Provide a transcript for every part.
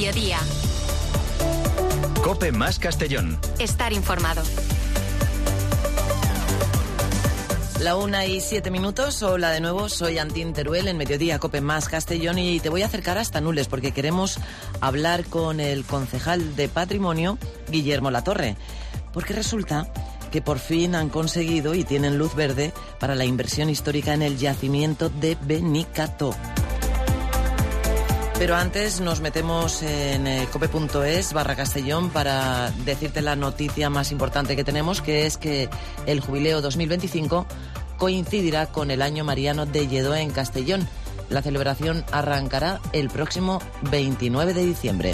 Mediodía. COPE más Castellón. Estar informado. La 1:07. Hola de nuevo, soy Antín Teruel en Mediodía COPE más Castellón y te voy a acercar hasta Nules porque queremos hablar con el concejal de Patrimonio, Guillermo Latorre, porque resulta que por fin han conseguido y tienen luz verde para la inversión histórica en el yacimiento de Benicató. Pero antes nos metemos en cope.es/Castellón para decirte la noticia más importante que tenemos, que es que el jubileo 2025 coincidirá con el año mariano de Lledó en Castellón. La celebración arrancará el próximo 29 de diciembre.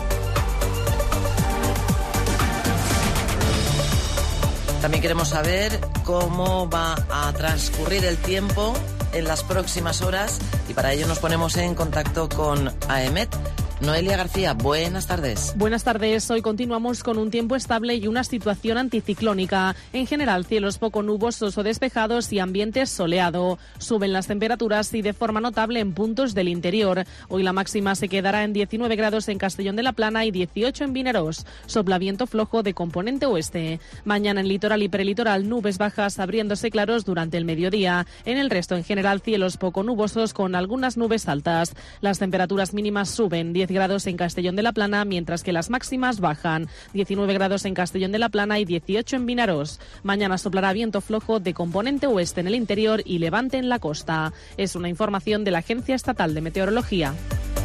También queremos saber cómo va a transcurrir el tiempo en las próximas horas y para ello nos ponemos en contacto con AEMET. Noelia García, buenas tardes. Buenas tardes. Hoy continuamos con un tiempo estable y una situación anticiclónica. En general, cielos poco nubosos o despejados y ambiente soleado. Suben las temperaturas y de forma notable en puntos del interior. Hoy la máxima se quedará en 19 grados en Castellón de la Plana y 18 en Vinaròs. Sopla viento flojo de componente oeste. Mañana en litoral y prelitoral nubes bajas abriéndose claros durante el mediodía. En el resto, en general, cielos poco nubosos con algunas nubes altas. Las temperaturas mínimas suben 10 grados en Castellón de la Plana, mientras que las máximas bajan. 19 grados en Castellón de la Plana y 18 en Vinaròs. Mañana soplará viento flojo de componente oeste en el interior y levante en la costa. Es una información de la Agencia Estatal de Meteorología.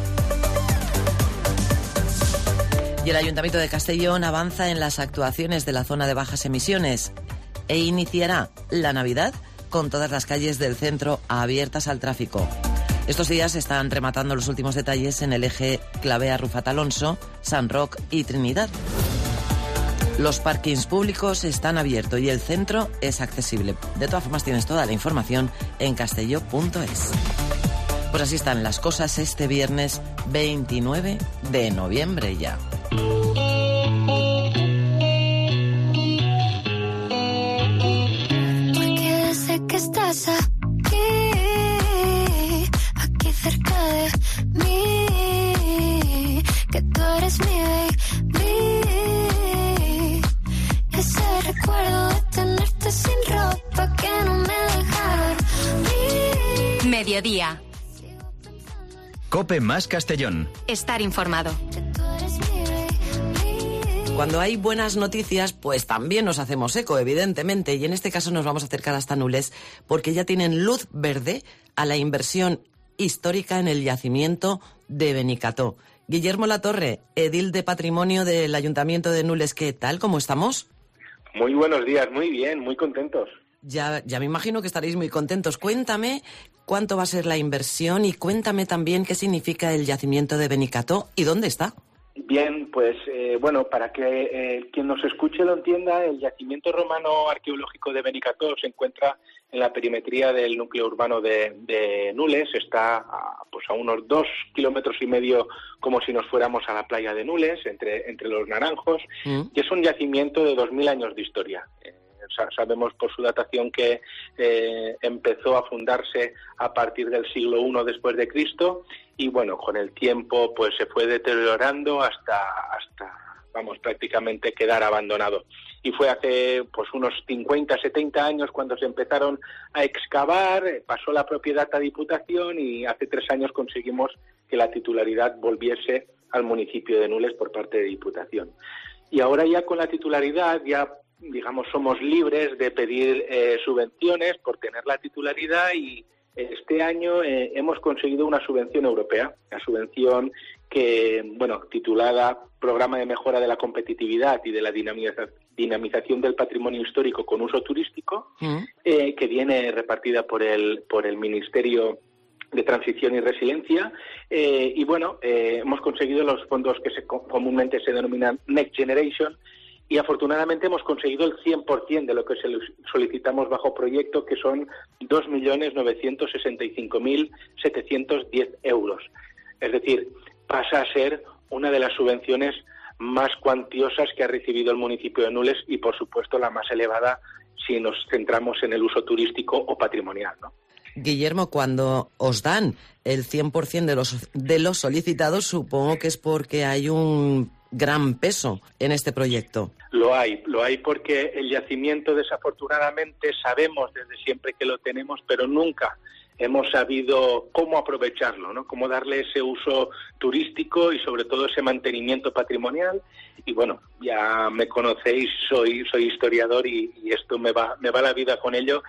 Y el Ayuntamiento de Castellón avanza en las actuaciones de la zona de bajas emisiones e iniciará la Navidad con todas las calles del centro abiertas al tráfico. Estos días están rematando los últimos detalles en el eje Clavea-Rufat-Alonso, San Roc y Trinidad. Los parkings públicos están abiertos y el centro es accesible. De todas formas, tienes toda la información en castelló.es. Pues así están las cosas este viernes 29 de noviembre ya. Porque desde que estás cerca de mí, que tú eres mi baby. Ese recuerdo de tenerte sin ropa que no me deja dormir. Mediodía. COPE más Castellón. Estar informado. Cuando hay buenas noticias, pues también nos hacemos eco, evidentemente, y en este caso nos vamos a acercar hasta Nules, porque ya tienen luz verde a la inversión histórica en el yacimiento de Benicató. Guillermo Latorre, edil de Patrimonio del Ayuntamiento de Nules, ¿qué tal? ¿Cómo estamos? Muy buenos días, muy bien, muy contentos. Ya me imagino que estaréis muy contentos. Cuéntame cuánto va a ser la inversión y cuéntame también qué significa el yacimiento de Benicató y dónde está. Bien, pues para que quien nos escuche lo entienda, el yacimiento romano arqueológico de Benicató se encuentra en la perimetría del núcleo urbano de Nules, está a unos 2,5 kilómetros, como si nos fuéramos a la playa de Nules, entre los Naranjos, y es un yacimiento de 2000 años de historia. Sabemos por su datación que empezó a fundarse a partir del siglo I después de Cristo y bueno, con el tiempo pues se fue deteriorando hasta prácticamente quedar abandonado. Y fue hace unos 50, 70 años cuando se empezaron a excavar, pasó la propiedad a Diputación y hace 3 años conseguimos que la titularidad volviese al municipio de Nules por parte de Diputación. Y ahora ya con la titularidad ya somos libres de pedir subvenciones por tener la titularidad y este año hemos conseguido una subvención europea, una subvención titulada Programa de Mejora de la Competitividad y de la Dinamización del Patrimonio Histórico con Uso Turístico, que viene repartida por el Ministerio de Transición y Resiliencia hemos conseguido los fondos que comúnmente se denominan Next Generation y afortunadamente hemos conseguido el 100% de lo que solicitamos bajo proyecto, que son 2.965.710 euros. Es decir, pasa a ser una de las subvenciones más cuantiosas que ha recibido el municipio de Nules y, por supuesto, la más elevada si nos centramos en el uso turístico o patrimonial, ¿no? Guillermo, cuando os dan el 100% de los solicitados, supongo que es porque hay un gran peso en este proyecto. Lo hay porque el yacimiento, desafortunadamente, sabemos desde siempre que lo tenemos, pero nunca hemos sabido cómo aprovecharlo, ¿no? Cómo darle ese uso turístico y sobre todo ese mantenimiento patrimonial. Y bueno, ya me conocéis, soy historiador y esto me va la vida con ello.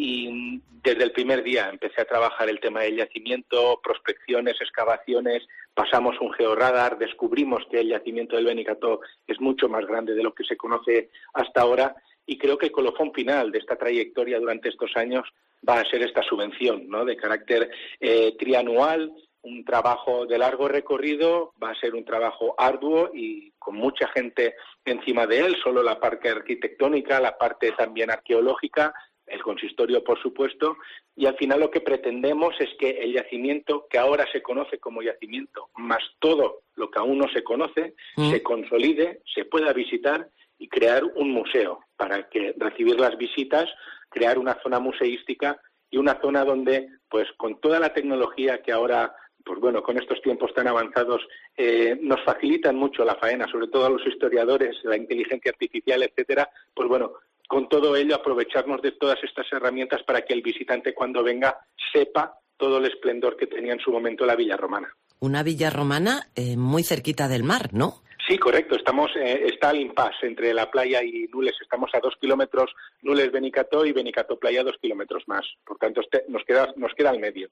Y desde el primer día empecé a trabajar el tema del yacimiento, prospecciones, excavaciones, pasamos un georradar, descubrimos que el yacimiento del Benicarló es mucho más grande de lo que se conoce hasta ahora, y creo que el colofón final de esta trayectoria durante estos años va a ser esta subvención, ¿no?, de carácter trianual, un trabajo de largo recorrido, va a ser un trabajo arduo y con mucha gente encima de él, solo la parte arquitectónica, la parte también arqueológica, el consistorio, por supuesto, y al final lo que pretendemos es que el yacimiento, que ahora se conoce como yacimiento, más todo lo que aún no se conoce, se consolide, se pueda visitar y crear un museo para que recibir las visitas, crear una zona museística y una zona donde, pues con toda la tecnología que ahora, pues bueno, con estos tiempos tan avanzados, nos facilitan mucho la faena, sobre todo a los historiadores, la inteligencia artificial, etcétera, pues bueno, con todo ello aprovecharnos de todas estas herramientas para que el visitante cuando venga sepa todo el esplendor que tenía en su momento la villa romana. Una villa romana muy cerquita del mar, ¿no? Sí, correcto. Está al impasse entre la playa y Nules. Estamos a 2 kilómetros Nules Benicarló y Benicarló Playa 2 kilómetros más. Por tanto, nos queda al medio.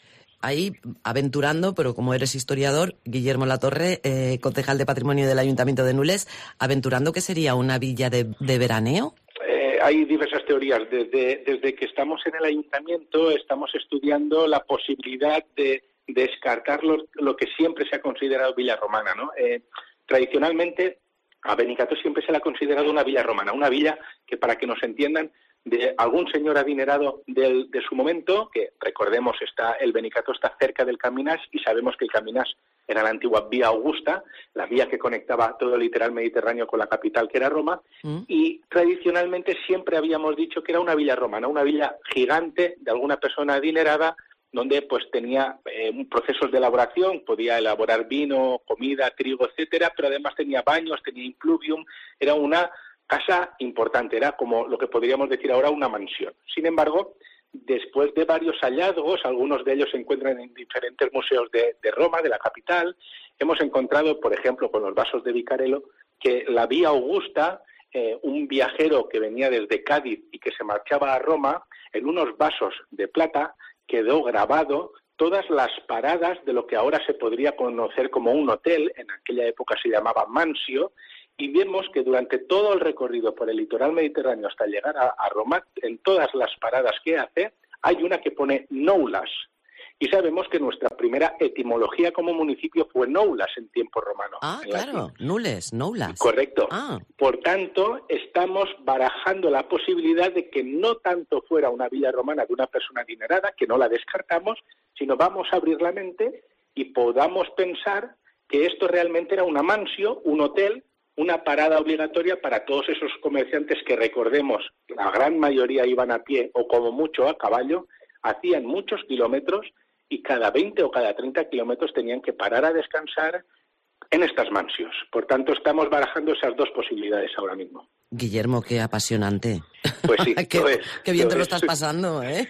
Ahí aventurando, pero como eres historiador, Guillermo Latorre, concejal de Patrimonio del Ayuntamiento de Nules, aventurando, ¿qué sería una villa de veraneo? Hay diversas teorías. Desde que estamos en el ayuntamiento estamos estudiando la posibilidad de descartar lo que siempre se ha considerado villa romana, ¿no? Tradicionalmente a Benicarló siempre se le ha considerado una villa romana, una villa que, para que nos entiendan, de algún señor adinerado de su momento, que recordemos el Benicarló está cerca del Caminás y sabemos que el Caminás era la antigua Vía Augusta, la vía que conectaba todo el litoral mediterráneo con la capital, que era Roma, y tradicionalmente siempre habíamos dicho que era una villa romana, una villa gigante de alguna persona adinerada, donde pues tenía procesos de elaboración, podía elaborar vino, comida, trigo, etcétera, pero además tenía baños, tenía impluvium, era una casa importante, era como lo que podríamos decir ahora una mansión. Sin embargo, después de varios hallazgos, algunos de ellos se encuentran en diferentes museos de Roma, de la capital, hemos encontrado, por ejemplo, con los vasos de Vicarello, que la Vía Augusta, un viajero que venía desde Cádiz y que se marchaba a Roma, en unos vasos de plata quedó grabado todas las paradas de lo que ahora se podría conocer como un hotel, en aquella época se llamaba Mansio, y vemos que durante todo el recorrido por el litoral mediterráneo hasta llegar a Roma, en todas las paradas que hace, hay una que pone Noulas. Y sabemos que nuestra primera etimología como municipio fue Noulas en tiempo romano. Ah, claro, Nules, Noulas. Correcto. Ah. Por tanto, estamos barajando la posibilidad de que no tanto fuera una villa romana de una persona adinerada, que no la descartamos, sino vamos a abrir la mente y podamos pensar que esto realmente era una mansio, un hotel, una parada obligatoria para todos esos comerciantes que, recordemos, la gran mayoría iban a pie o como mucho a caballo, hacían muchos kilómetros y cada 20 o cada 30 kilómetros tenían que parar a descansar en estas mansios. Por tanto, estamos barajando esas dos posibilidades ahora mismo. Guillermo, qué apasionante. Pues sí, qué bien te lo estás pasando, ¿eh?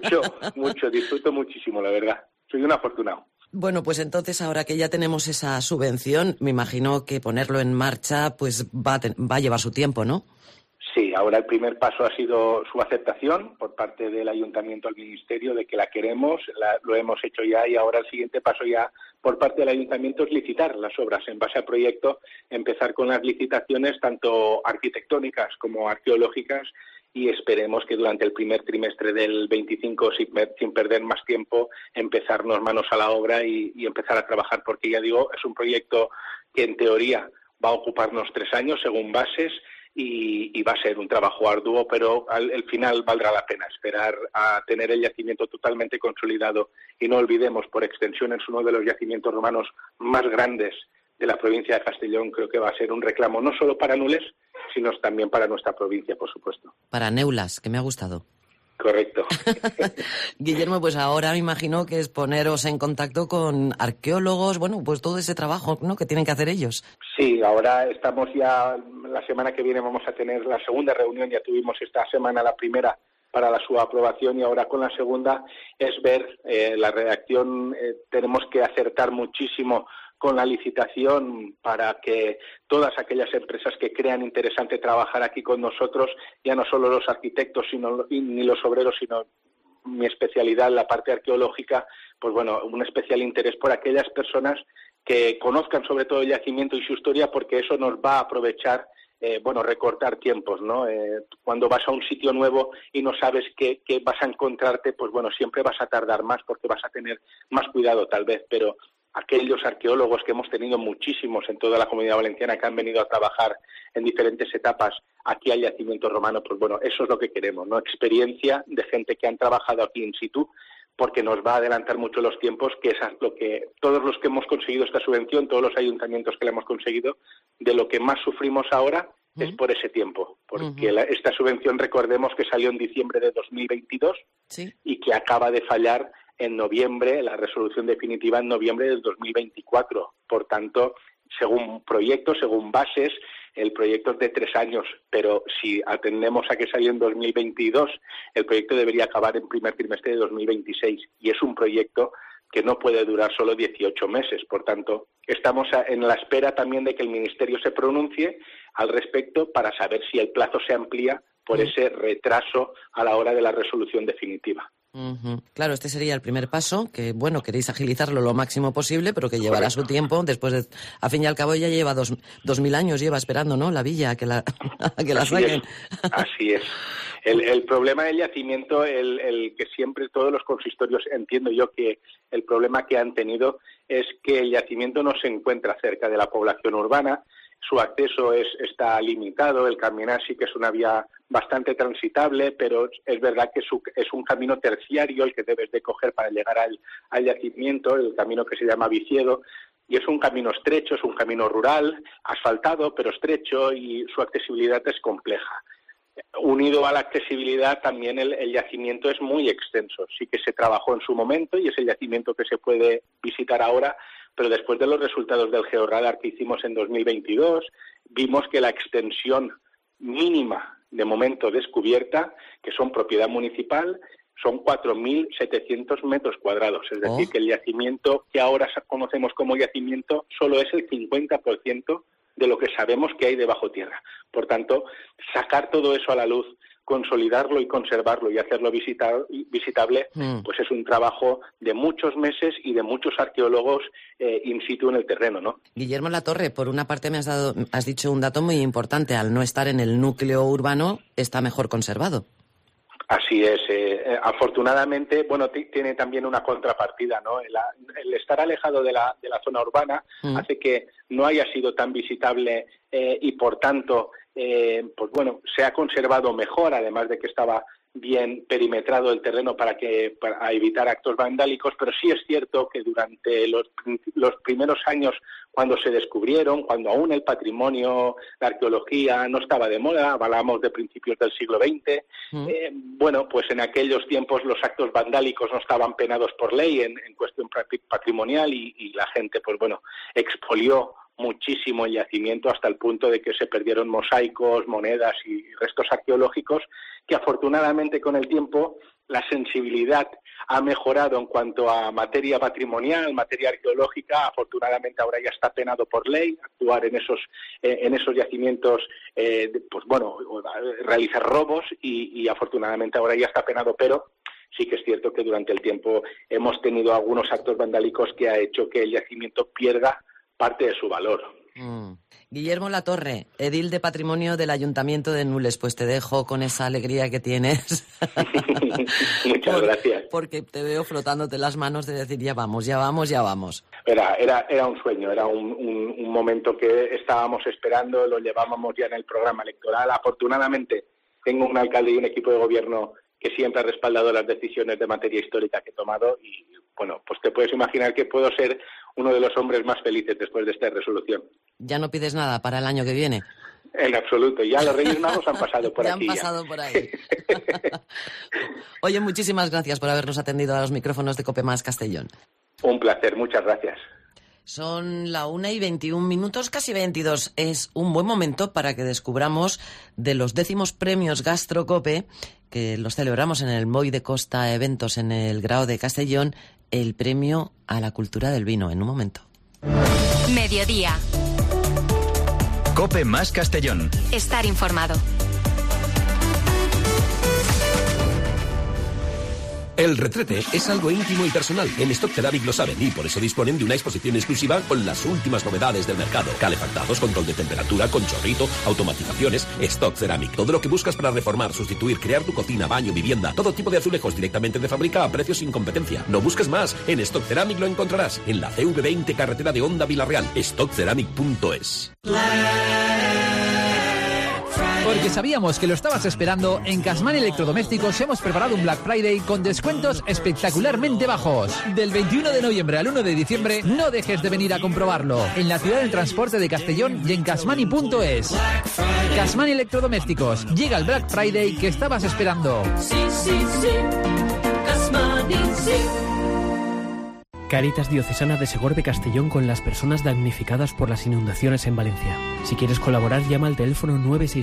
Mucho, disfruto muchísimo, la verdad. Soy un afortunado. Bueno, pues entonces ahora que ya tenemos esa subvención, me imagino que ponerlo en marcha pues va a llevar su tiempo, ¿no? Sí, ahora el primer paso ha sido su aceptación por parte del Ayuntamiento al Ministerio de que la queremos, lo hemos hecho ya, y ahora el siguiente paso ya por parte del Ayuntamiento es licitar las obras en base al proyecto, empezar con las licitaciones tanto arquitectónicas como arqueológicas, y esperemos que durante el primer trimestre del 25, sin perder más tiempo, empezarnos manos a la obra y empezar a trabajar, porque ya digo, es un proyecto que en teoría va a ocuparnos 3 años según bases, y va a ser un trabajo arduo, pero al final valdrá la pena esperar a tener el yacimiento totalmente consolidado. Y no olvidemos, por extensión, es uno de los yacimientos romanos más grandes de la provincia de Castellón. Creo que va a ser un reclamo no solo para Nules, sino también para nuestra provincia, por supuesto. Para Neulas, que me ha gustado. Correcto. Guillermo, pues ahora me imagino que es poneros en contacto con arqueólogos, bueno, pues todo ese trabajo, ¿no?, que tienen que hacer ellos. Sí, ahora estamos ya, la semana que viene vamos a tener la segunda reunión, ya tuvimos esta semana la primera para su aprobación y ahora con la segunda es ver la redacción, tenemos que acertar muchísimo con la licitación para que todas aquellas empresas que crean interesante trabajar aquí con nosotros, ya no solo los arquitectos ni los obreros, sino mi especialidad en la parte arqueológica, pues bueno, un especial interés por aquellas personas que conozcan sobre todo el yacimiento y su historia, porque eso nos va a aprovechar, recortar tiempos, ¿no? Cuando vas a un sitio nuevo y no sabes qué vas a encontrarte, pues bueno, siempre vas a tardar más porque vas a tener más cuidado tal vez, pero aquellos arqueólogos que hemos tenido muchísimos en toda la Comunidad Valenciana que han venido a trabajar en diferentes etapas aquí al yacimiento romano, pues bueno, eso es lo que queremos, ¿no? Experiencia de gente que han trabajado aquí in situ, porque nos va a adelantar mucho los tiempos, que es lo que todos los que hemos conseguido esta subvención, todos los ayuntamientos que la hemos conseguido, de lo que más sufrimos ahora es por ese tiempo, porque esta subvención, recordemos que salió en diciembre de 2022 ¿sí? Y que acaba de fallar en noviembre, la resolución definitiva en noviembre del 2024. Por tanto, según proyectos, según bases, el proyecto es de 3 años, pero si atendemos a que salió en 2022, el proyecto debería acabar en primer trimestre de 2026 y es un proyecto que no puede durar solo 18 meses. Por tanto, estamos en la espera también de que el Ministerio se pronuncie al respecto para saber si el plazo se amplía por ese retraso a la hora de la resolución definitiva. Claro, este sería el primer paso, que bueno, queréis agilizarlo lo máximo posible, pero que llevará su tiempo. Después, a fin y al cabo, ya lleva 2000 años, lleva esperando, ¿no?, la villa a que la saquen. Así es. El problema del yacimiento, el que siempre todos los consistorios, entiendo yo que el problema que han tenido es que el yacimiento no se encuentra cerca de la población urbana, su acceso está limitado, el caminar sí que es una vía bastante transitable, pero es verdad que es un camino terciario el que debes de coger para llegar al yacimiento, el camino que se llama Viciedo, y es un camino estrecho, es un camino rural, asfaltado, pero estrecho, y su accesibilidad es compleja. Unido a la accesibilidad, también el yacimiento es muy extenso. Sí que se trabajó en su momento y es el yacimiento que se puede visitar ahora, pero después de los resultados del georradar que hicimos en 2022, vimos que la extensión mínima de momento descubierta, que son propiedad municipal, son 4.700 metros cuadrados. Es decir, que el yacimiento que ahora conocemos como yacimiento solo es el 50% de lo que sabemos que hay debajo tierra. Por tanto, sacar todo eso a la luz, consolidarlo y conservarlo y hacerlo visitable, pues es un trabajo de muchos meses y de muchos arqueólogos in situ en el terreno, ¿no? Guillermo Latorre, por una parte has dicho un dato muy importante, al no estar en el núcleo urbano está mejor conservado. Así es. Afortunadamente, bueno, tiene también una contrapartida, ¿no? El estar alejado de la zona urbana hace que no haya sido tan visitable y, por tanto, pues bueno, se ha conservado mejor, además de que estaba bien perimetrado el terreno para evitar actos vandálicos, pero sí es cierto que durante los primeros años, cuando se descubrieron, cuando aún el patrimonio, la arqueología no estaba de moda, hablamos de principios del siglo XX, bueno, pues en aquellos tiempos los actos vandálicos no estaban penados por ley en cuestión patrimonial y la gente, pues bueno, expolió muchísimo el yacimiento hasta el punto de que se perdieron mosaicos, monedas y restos arqueológicos, que afortunadamente con el tiempo la sensibilidad ha mejorado en cuanto a materia patrimonial, materia arqueológica. Afortunadamente ahora ya está penado por ley actuar en esos yacimientos, pues bueno, realizar robos y afortunadamente ahora ya está penado, pero sí que es cierto que durante el tiempo hemos tenido algunos actos vandálicos que ha hecho que el yacimiento pierda parte de su valor. Guillermo Latorre, edil de Patrimonio del Ayuntamiento de Nules, pues te dejo con esa alegría que tienes. Muchas gracias. Porque te veo frotándote las manos de decir ya vamos, ya vamos, ya vamos. Era un sueño, era un momento que estábamos esperando, lo llevábamos ya en el programa electoral. Afortunadamente tengo un alcalde y un equipo de gobierno que siempre ha respaldado las decisiones de materia histórica que he tomado y, bueno, pues te puedes imaginar que puedo ser uno de los hombres más felices después de esta resolución. ¿Ya no pides nada para el año que viene? En absoluto. Ya los Reyes Magos han pasado por aquí. Han pasado por ahí. Oye, muchísimas gracias por habernos atendido a los micrófonos de COPE Más Castellón. Un placer, muchas gracias. Son la 1:21, casi 22. Es un buen momento para que descubramos de los 10º premios GastroCope, que los celebramos en el Moy de Costa Eventos en el Grao de Castellón, el premio a la cultura del vino. En un momento. Mediodía. COPE Más Castellón. Estar informado. El retrete es algo íntimo y personal. En Stock Ceramic lo saben y por eso disponen de una exposición exclusiva con las últimas novedades del mercado. Calefactados, control de temperatura, con chorrito, automatizaciones. Stock Ceramic. Todo lo que buscas para reformar, sustituir, crear tu cocina, baño, vivienda. Todo tipo de azulejos directamente de fábrica a precios sin competencia. No busques más. En Stock Ceramic lo encontrarás. En la CV20, carretera de Honda, Villarreal. StockCeramic.es. Porque sabíamos que lo estabas esperando, en Casmani Electrodomésticos hemos preparado un Black Friday con descuentos espectacularmente bajos. Del 21 de noviembre al 1 de diciembre, no dejes de venir a comprobarlo. En la ciudad del transporte de Castellón y en Casmani.es. Casmani Electrodomésticos, llega el Black Friday que estabas esperando. Sí, sí, sí. Casmani, sí. Cáritas Diocesana de Segor de Castellón con las personas damnificadas por las inundaciones en Valencia. Si quieres colaborar, llama al teléfono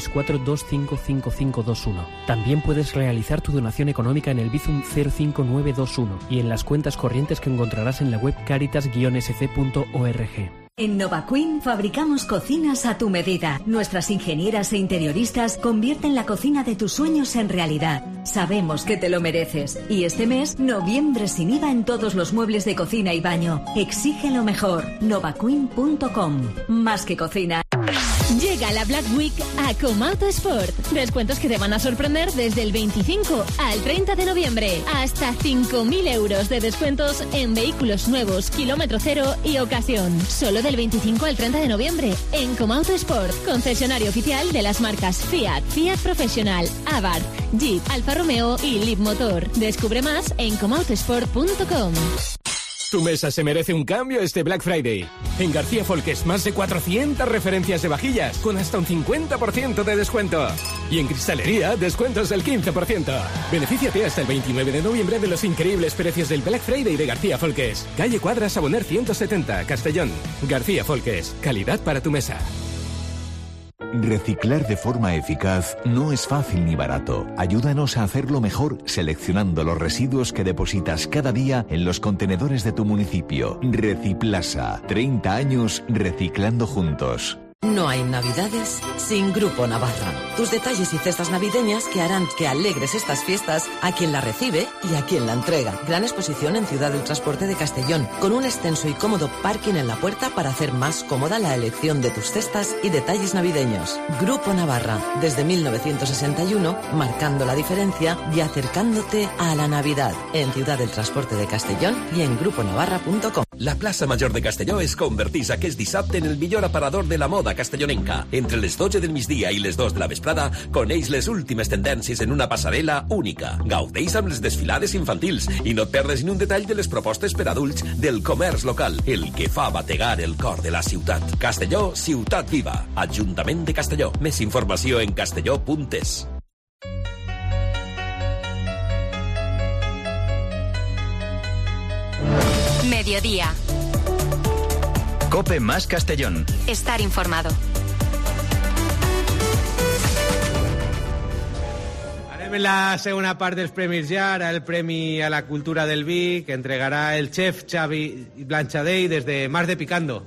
964-255521. También puedes realizar tu donación económica en el Bizum 05921 y en las cuentas corrientes que encontrarás en la web caritas-sc.org. En Nova Queen fabricamos cocinas a tu medida. Nuestras ingenieras e interioristas convierten la cocina de tus sueños en realidad. Sabemos que te lo mereces. Y este mes, noviembre sin IVA en todos los muebles de cocina y baño. Exige lo mejor. novaqueen.com. Más que cocina. Llega la Black Week a Comauto Sport. Descuentos que te van a sorprender desde el 25 al 30 de noviembre. Hasta 5.000 euros de descuentos en vehículos nuevos, kilómetro cero y ocasión. Solo del 25 al 30 de noviembre en Comauto Sport, concesionario oficial de las marcas Fiat, Fiat Professional, Abarth, Jeep, Alfa Romeo y Leapmotor. Descubre más en comautosport.com. Tu mesa se merece un cambio este Black Friday. En García Folques, más de 400 referencias de vajillas, con hasta un 50% de descuento. Y en cristalería, descuentos del 15%. Benefíciate hasta el 29 de noviembre de los increíbles precios del Black Friday de García Folques. Calle Cuadra Saboner 170, Castellón. García Folques, calidad para tu mesa. Reciclar de forma eficaz no es fácil ni barato. Ayúdanos a hacerlo mejor seleccionando los residuos que depositas cada día en los contenedores de tu municipio. Reciplasa. 30 años reciclando juntos. No hay navidades sin Grupo Navarra. Tus detalles y cestas navideñas que harán que alegres estas fiestas a quien la recibe y a quien la entrega. Gran exposición en Ciudad del Transporte de Castellón, con un extenso y cómodo parking en la puerta para hacer más cómoda la elección de tus cestas y detalles navideños. Grupo Navarra, desde 1961, marcando la diferencia y acercándote a la Navidad. En Ciudad del Transporte de Castellón y en gruponavarra.com. La plaça Major de Castelló es convertís aquest dissabte en el millor aparador de la moda castellonenca. Entre les 12 del migdia i les 2 de la vesprada, coneix les últimes tendències en una passarel·la única. Gaudeix amb les desfilades infantils i no et perdes ni un detall de les propostes per adults del comerç local, el que fa bategar el cor de la ciutat. Castelló, ciutat viva. Ajuntament de Castelló. Més informació en castelló.es. Mediodía. COPE Más Castellón. Estar informado. Anem en la segona part dels premis ja, ara el Premi a la Cultura del Vi, que entregarà el xef Xavi Blanchadell des de Mar de Picando.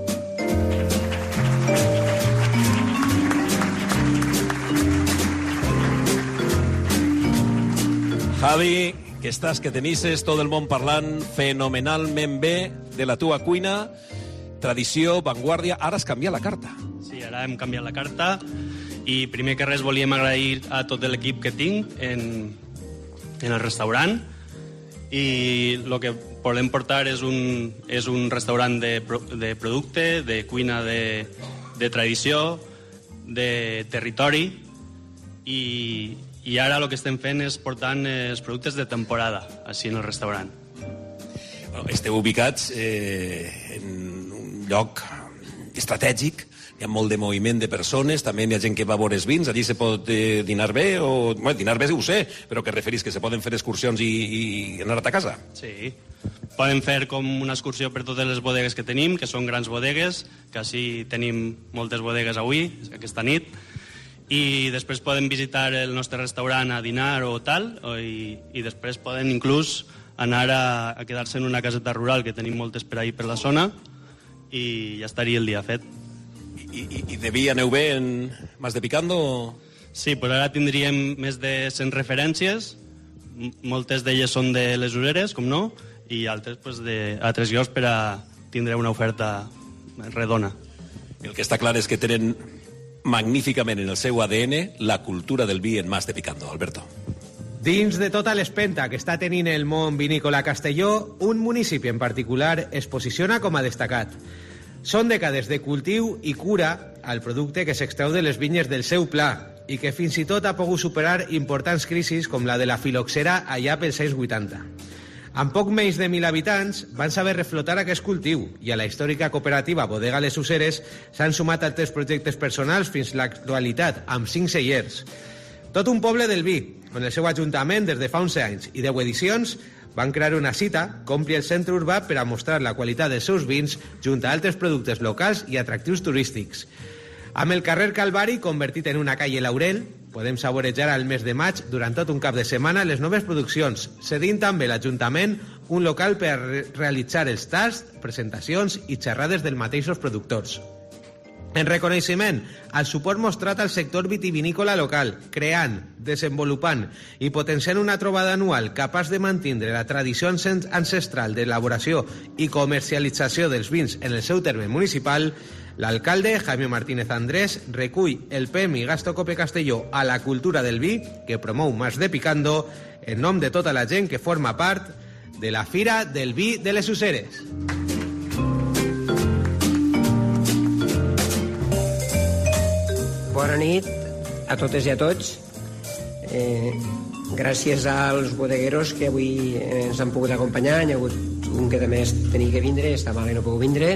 Javi, que estàs, que tenisses tot el món parlant fenomenalment bé de la tua cuina, tradició, vanguardia. Ara has canviat la carta. Sí, ara hem canviat la carta i primer que res volíem agrair a tot l'equip que tinc en el restaurant i el que volem portar és un restaurant de producte, de cuina de tradició, de territori i ara el que estem fent és portant els productes de temporada així en el restaurant. Esteu ubicats en un lloc estratègic, Hi ha molt de moviment de persones, també hi ha gent que va a veure els vins, allí se pot dinar bé, o... Bueno, dinar bé ho sé, però que referís que se poden fer excursions i anar a ta casa? Sí, poden fer com una excursió per totes les bodegues que tenim, que són grans bodegues, que així tenim moltes bodegues avui, aquesta nit, i després poden visitar el nostre restaurant a dinar o tal, i després poden inclús anar a quedar-se en una caseta rural, que tenim moltes per ahí per la zona, i ja estaria el dia fet. I de vi aneu bé en Mas de Picando? Sí, pues ara tindríem més de 100 referències, moltes d'elles són de les Useres, com no, i altres pues, d'altres llocs per a tindre una oferta redona. El que està clar és que tenen magníficament en el seu ADN la cultura del vi en Mas de Picando, Alberto. Dins de tota l'espenta que està tenint el món vinícola a Castelló, un municipi en particular es posiciona com a destacat. Són dècades de cultiu i cura al producte que s'extreu de les vinyes del seu pla i que fins i tot ha pogut superar importants crisis com la de la filoxera allà pels anys 80. Amb poc menys de 1.000 habitants van saber reflotar aquest cultiu i a la històrica cooperativa Bodega Les Useres s'han sumat altres projectes personals fins a l'actualitat amb 5 cellers. Tot un poble del vi, on el seu ajuntament des de fa 11 anys i 10 edicions van crear una cita que ompli el centre urbà per a mostrar la qualitat dels seus vins junt a altres productes locals i atractius turístics. Amb el carrer Calvari convertit en una calle Laurel, podem saborejar al mes de maig durant tot un cap de setmana les noves produccions, cedint també l'Ajuntament un local per realitzar els tasts, presentacions i xerrades dels mateixos productors. En reconeixement al suport mostrat al sector vitivinícola local, creant, desenvolupant i potenciant una trobada anual capaç de mantenir la tradició ancestral d'elaboració i comercialització dels vins en el seu terme municipal, l'alcalde Jaime Martínez Andrés recull el Premi Gastro-Cope Castelló a la cultura del vi que promou Mas de Picando en nom de tota la gent que forma part de la Fira del Vi de les Useres. Bona nit a totes i a tots. Gràcies als bodegueros que avui ens han pogut acompanyar. Hi ha hagut un que també tenia que vindre, està mal i no pogut vindre.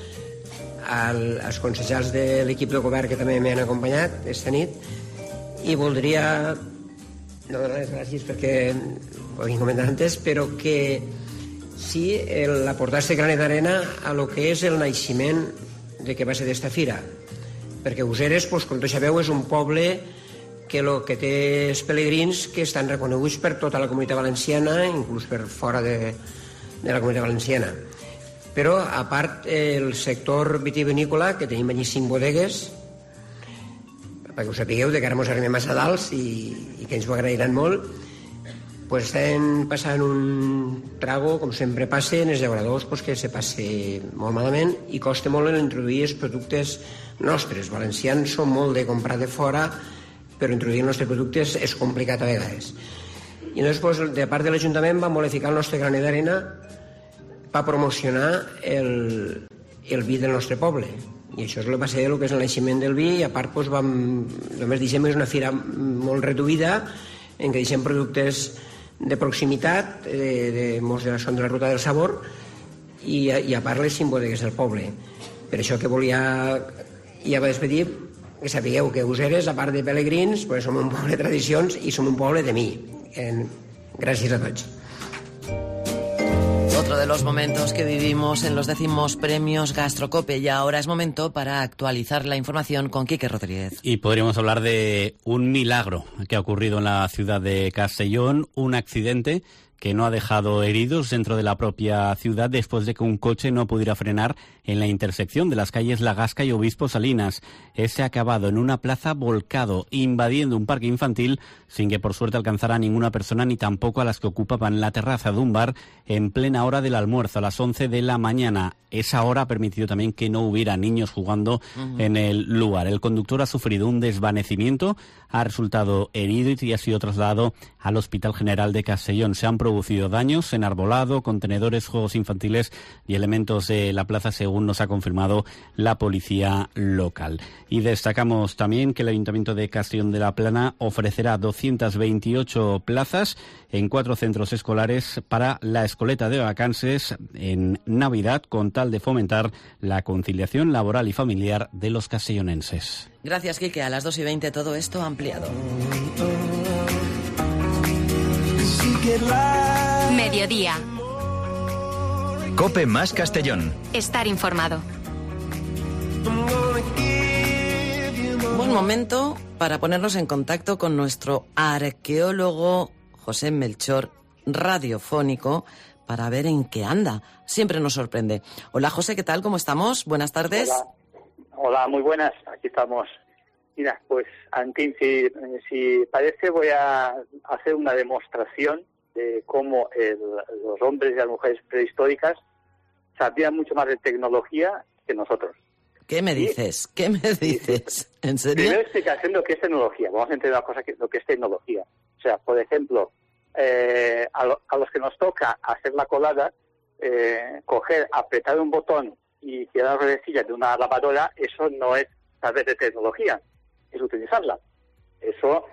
Als consellers de l'equip de govern que també m'han acompanyat aquesta nit. I voldria no donar les gràcies perquè ho havien comentat antes, però que sí l'aportar este granet d'arena a lo que és el naixement de què va ser d'esta fira. Perquè Useres, com tots sabeu, és un poble que té els pelegrins que estan reconeguts per tota la Comunitat Valenciana, inclús per fora de la Comunitat Valenciana. Però, a part, el sector vitivinícola, que tenim allí 5 bodegues, perquè ho sapigueu, que ara ens arribem massa dalt i que ens ho agrairan molt, pues estem passant un trago, com sempre passa, en els llauradors, que se passa molt malament i costa molt introduir els productes nostres. Valencians són molt de comprar de fora, però introduir els nostres productes és complicat a vegades. I llavors, de part de l'Ajuntament, vam voler ficar el nostre granet d'arena per promocionar el vi del nostre poble. I això va ser el que és el naixement del vi, i a part, només deixem és una fira molt reduïda, en què deixem productes de proximitat, molts de són de la ruta del sabor, i a part les 5 bodegues del poble. Per això que volia, ja va despedir, que sapigueu que Useres, a part de pelegrins, som un poble de tradicions i som un poble de mi. Gràcies a tots. Otro de los momentos que vivimos en los 10º premios Gastrocope, y ahora es momento para actualizar la información con Quique Rodríguez. Y podríamos hablar de un milagro que ha ocurrido en la ciudad de Castellón, un accidente que no ha dejado heridos dentro de la propia ciudad después de que un coche no pudiera frenar en la intersección de las calles La Gasca y Obispo Salinas. Ese ha acabado en una plaza volcado, invadiendo un parque infantil, sin que por suerte alcanzara a ninguna persona ni tampoco a las que ocupaban la terraza de un bar en plena hora del almuerzo, a las 11 de la mañana. Esa hora ha permitido también que no hubiera niños jugando en el lugar. El conductor ha sufrido un desvanecimiento, ha resultado herido y ha sido trasladado al Hospital General de Castellón. Se han producido producido daños en arbolado, contenedores, juegos infantiles y elementos de la plaza, según nos ha confirmado la policía local. Y destacamos también que el Ayuntamiento de Castellón de la Plana ofrecerá 228 plazas en 4 centros escolares para la escoleta de vacances en Navidad, con tal de fomentar la conciliación laboral y familiar de los castellonenses. Gracias, Quique. A las 2:20 todo esto ampliado. Mediodía. Cope más Castellón. Estar informado. Buen momento para ponernos en contacto con nuestro arqueólogo José Melchor, radiofónico, para ver en qué anda. Siempre nos sorprende. Hola, José, ¿qué tal? ¿Cómo estamos? Buenas tardes. Hola, muy buenas. Aquí estamos. Mira, pues, Antín, si parece, voy a hacer una demostración de cómo los hombres y las mujeres prehistóricas sabían mucho más de tecnología que nosotros. ¿Qué me dices? ¿Qué me dices? ¿En serio? Primera explicación de lo que es tecnología. Vamos a entender una cosa, lo que es tecnología. O sea, por ejemplo, a los que nos toca hacer la colada, coger, apretar un botón y tirar las ruedecillas de una lavadora, eso no es saber de tecnología, es utilizarla. Eso,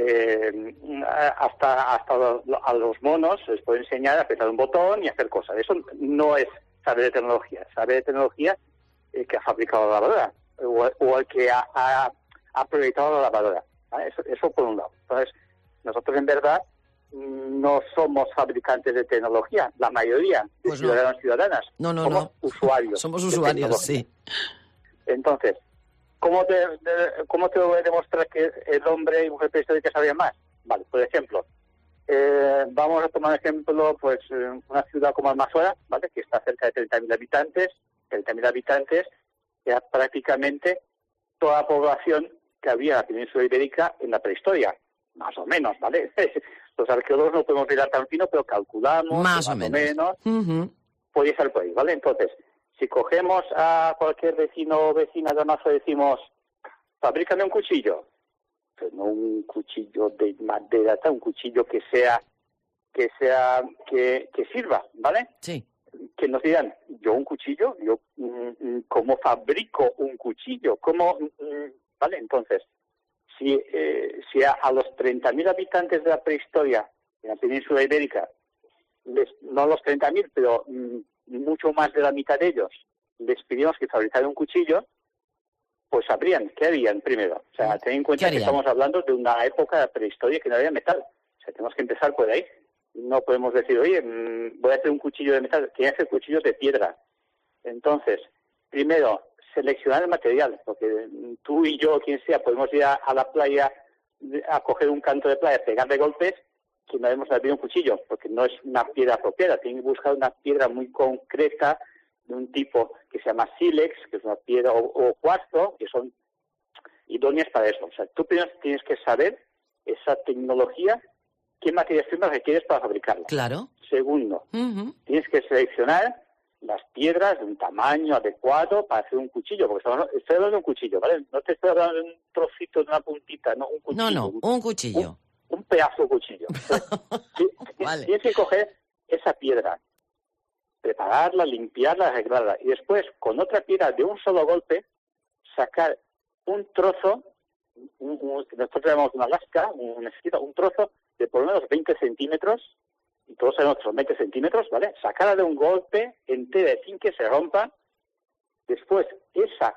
hasta a los monos les puede enseñar a apretar un botón y hacer cosas. Eso no es saber de tecnología. Saber de tecnología el que ha fabricado la lavadora o el que ha proyectado la lavadora. ¿Vale? Eso por un lado. Entonces, nosotros en verdad no somos fabricantes de tecnología, la mayoría de ciudadanos y ciudadanas. Somos usuarios. Somos usuarios, sí. Entonces, ¿cómo te voy a demostrar que el hombre y mujer prehistórica sabían más? Vale, por ejemplo, vamos a tomar ejemplo, pues, una ciudad como Almafuera, ¿vale?, que está cerca de 30.000 habitantes. 30.000 habitantes era prácticamente toda la población que había en la península ibérica en la prehistoria, más o menos, ¿vale? Los arqueólogos no podemos mirar tan fino, pero calculamos más o menos. Podría ser por ahí, ¿vale? Entonces, si cogemos a cualquier vecino o vecina de Almafuera y decimos, fabrícame un cuchillo, pues no un cuchillo de madera, un cuchillo que sirva, ¿vale? Sí. Que nos dirán, yo un cuchillo, ¿cómo fabrico un cuchillo? ¿Cómo? ¿Vale? Entonces, si a los 30.000 habitantes de la prehistoria en la península ibérica, no los 30.000, pero mucho más de la mitad de ellos, les pedimos que fabricaran un cuchillo, pues sabrían, ¿qué harían primero? O sea, ten en cuenta que estamos hablando de una época de la prehistoria que no había metal. O sea, tenemos que empezar por ahí. No podemos decir, oye, voy a hacer un cuchillo de metal, tiene que hacer cuchillos de piedra. Entonces, primero, seleccionar el material, porque tú y yo, quien sea, podemos ir a la playa a coger un canto de playa, pegarle golpes, que no hemos sabido un cuchillo, porque no es una piedra apropiada. Tienen que buscar una piedra muy concreta, de un tipo que se llama sílex, que es una piedra, o cuarzo, que son idóneas para eso. O sea, tú primero tienes que saber esa tecnología, qué materias primas requieres para fabricarla. Claro. Segundo, tienes que seleccionar las piedras de un tamaño adecuado para hacer un cuchillo, porque estoy hablando de un cuchillo, ¿vale? No te estoy hablando de un trocito, de una puntita, no, un cuchillo. No, un cuchillo. Un pedazo de cuchillo. Vale. Tienes que coger esa piedra, prepararla, limpiarla, arreglarla, y después, con otra piedra de un solo golpe, sacar un trozo, nosotros llamamos una lasca, necesita un trozo de por lo menos 20 centímetros, y todos sabemos que son 20 centímetros, ¿vale? Sacarla de un golpe entera sin que se rompa. Después, esa